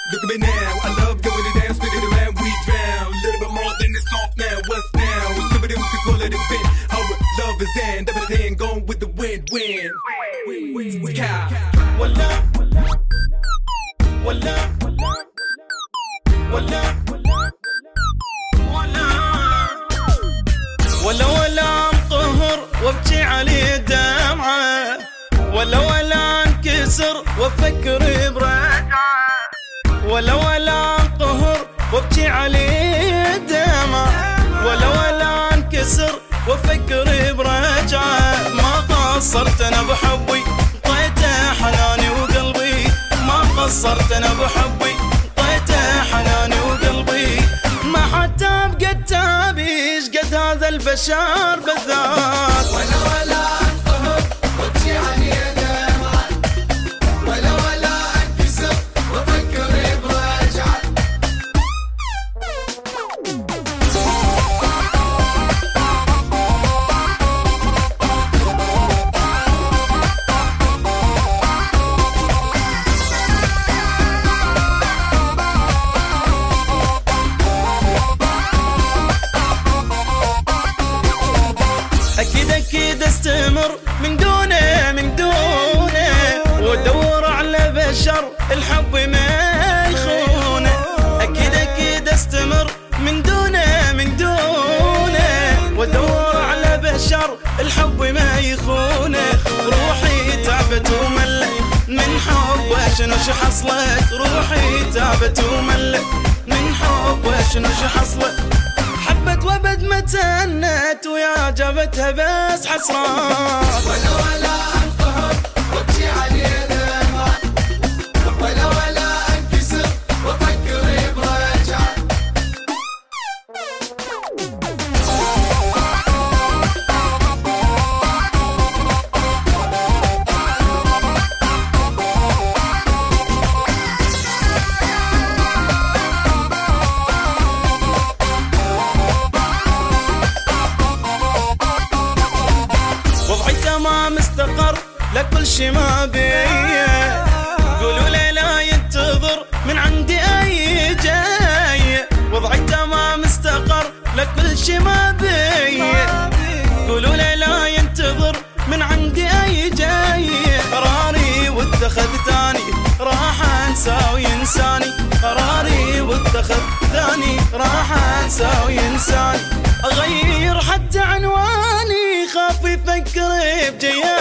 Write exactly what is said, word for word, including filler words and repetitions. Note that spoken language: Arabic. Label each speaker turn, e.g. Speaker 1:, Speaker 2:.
Speaker 1: Look at me now, I love going it down, spin it around, we drown. Little bit more than it's off now, what's now? Somebody who could call it a fin. How love is in, double the hand, going with the wind, wind. Cow. Walla, walla, walla, walla,
Speaker 2: ولا ولا انقهر وابكي عليه دمعة، ولا ولا انكسر وافكر برجعة، ولا ولا انقهر وابكي عليه دمعة، ولا ولا انكسر وافكر برجعة. ما قصرت انا بحبي طيته حناني وقلبي، ما قصرت انا بحبي طيته حناني وقلبي. ما حتى بقد تابيش قد هذا البشر بالذات.
Speaker 3: ولا ولا انقهر وابكي عليه دمعة، ولا ولا انكسر وافكر برجعة.
Speaker 2: أكيد أكيد استمر من دونه من دونه، وادور على بشر الحب ما يخونه. أكيد أكيد استمر من دونه من دونه، وادور على بشر الحب ما يخونه. روحي تعبت وملت من حبه شنو شو حصلت، روحي تعبت وملت من حبه شنو شو حصلت. حبت وابد ما تهنت ويا جابتها بس حسرات.
Speaker 3: ولا ولا انقهر وابكي عليه دمعة، ولا ولا انكسر وافكر برجعة.
Speaker 2: ما مستقر لكل شي ما بيه، قولوا لي لا ينتظر من عندي اي جاي. وضعي تمام مستقر لكل شي ما بيه، قولوا لي لا ينتظر من عندي اي جاي. قراري واتخذ ثاني راح انسى وينساني، قراري واتخذ ثاني راح انسى وينساني. اغير حتى عنواني خاف يفكر بجياني.